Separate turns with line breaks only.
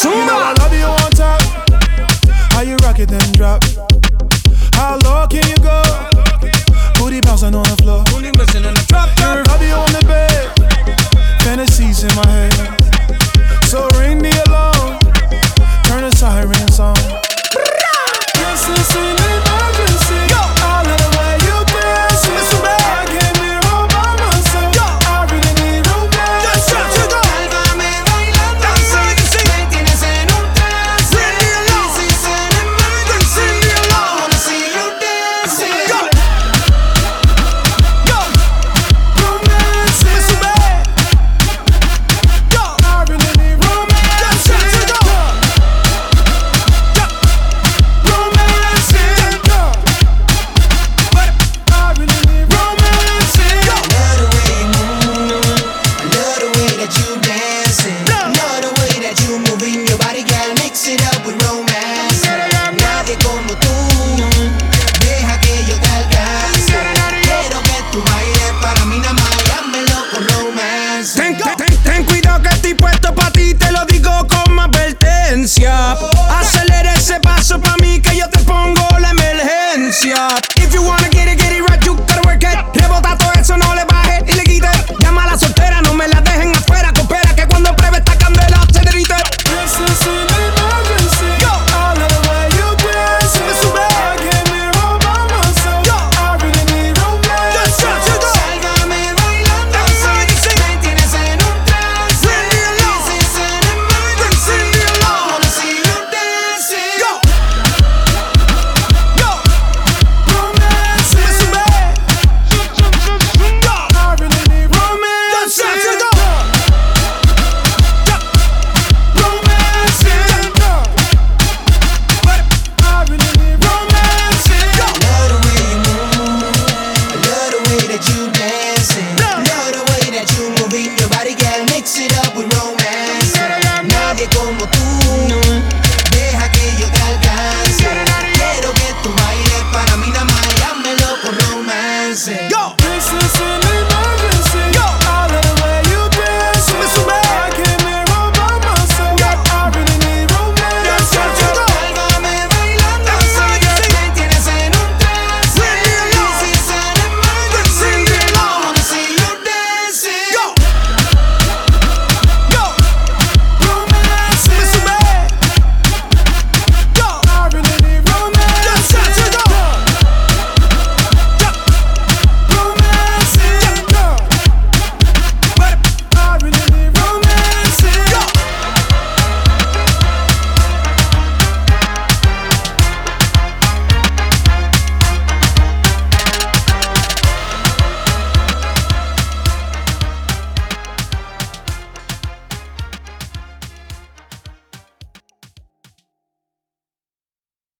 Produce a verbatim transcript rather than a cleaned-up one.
You know I love you on top. How you rock it then drop? How low can you go? Booty bouncing on the floor. Booty missing in the drop. Love you on the bed. Fantasies in my head. So ring the alarm. Turn the siren song. This is an emergency. I love the way you dance. I can't be home by myself. I really need romance. Sálvame bailando así. Me tienes en un trance. This is an emergency. I wanna see you dancing. Go. Go. Romance. Go. I really need romance. Go. Acelera ese paso pa' mí que yo te pongo la emergencia. If you wanna get it,